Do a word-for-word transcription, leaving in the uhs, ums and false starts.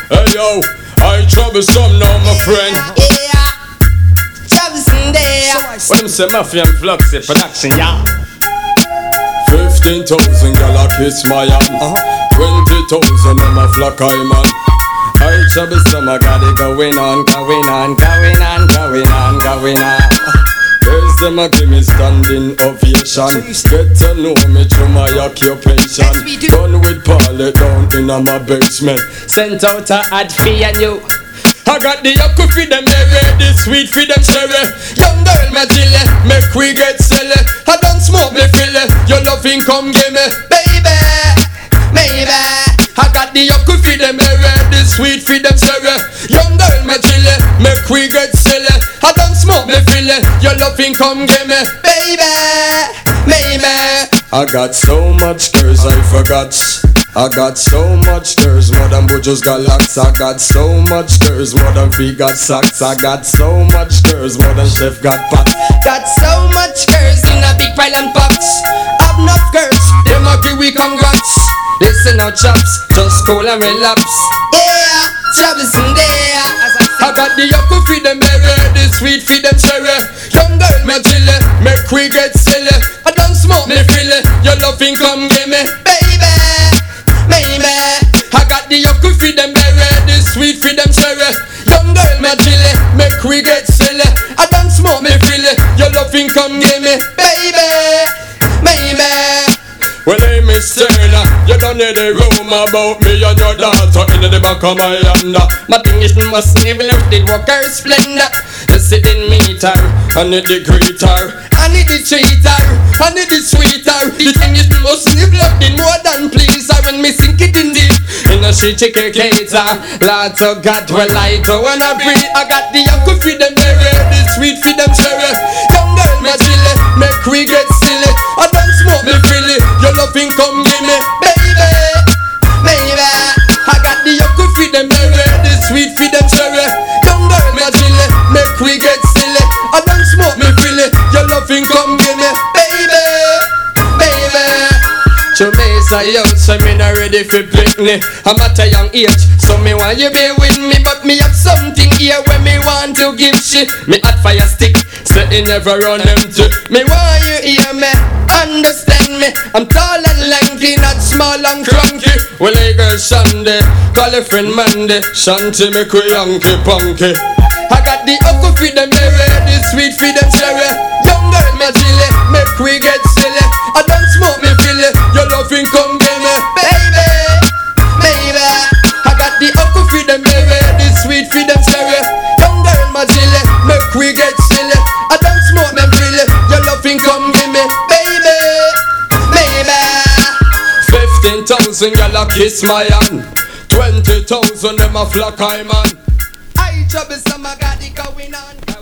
Hey yo, I troublesome now, my friend. Yeah, troublesome there. What them say, Mafia and Fluxy production, yeah. Fifteen thousand gal a kiss my hand. uh-huh. Twenty thousand them a flock I man. I troublesome, I got it going on, going on, going on, going on, going on. Girls them a give me standing ovation. Get to know me through my occupation. Done with pallet down in a my basement. Sent out a ad fee and you. I got the yucca for them area, the sweet for them cherry. Young girl my chili, make we get silly. I don't smoke me filly, your loving come give me. Baby, baby. I got the yucca for them area, the sweet for them cherry. Young girl my chili, make we get silly. I don't smoke me filly, your loving come give me. Baby, baby. I got so much girls I forgot. I got so much girls, more than Bujo's got locks. I got so much girls, more than P got socks. I got so much girls, more than Chef got pots. Got so much girls in a big pile and box. Have enough girls, them a give we congrats. Listen now chaps, just cool and relax. Yeah, troublesome there. I got the yucca for them berry, the sweet for them cherry. Young girl me chilly, make we get silly. I don't smoke me filly, your loving come give me. Baby, baby, I got the yucca for them berry, the sweet for them cherry. Young girl me chilly, make we get silly. I don't smoke me filly, your loving come give me. Baby, baby. Well, hey, Miss Turner, you don't need a room about me and your daughter in the back of my hand. My thing is must never left the walker splendor. You sit in meter, I need the greeter, I need the cheater, I need the sweeter. The thing is must never left the more than pleaser. When me sink it in deep, in a shit chicken cater. Lord of God, well I don't wanna breathe. I got the yucca for them berry, the sweet for them cherry. Young girl, my chilly, make we get silly. I don't smoke me filly, your loving come give me. Baby, baby, I got the yucca for them berry, the sweet for them cherry. Young girl, my chilly, make we get silly. I don't smoke me filly, your loving come give me. Baby, baby. To me say out, so me not ready for picnic. I'm at a young age, so me want you be with me. But me have something here where me want to give shit. Me hot fire stick, so it never run empty. Me want you hear me, understand me. I'm tall and lanky, not small and cranky. Well, hey girl Sunday, call a friend Monday. Shanty make we yanky punky. I got the upper for them berry, the sweet for them cherry. Young girl me chilly, make we get silly. I don't smoke me filly, your loving come give me. Baby, baby, I got the upper for them berry, the sweet for them cherry. Young girl me chilly, make we get silly. I don't smoke them filly, your loving come give me. Baby, baby. Fifteen thousand y'all a kiss my hand. Twenty thousand them a flock I man. I troublesome, I got it going on.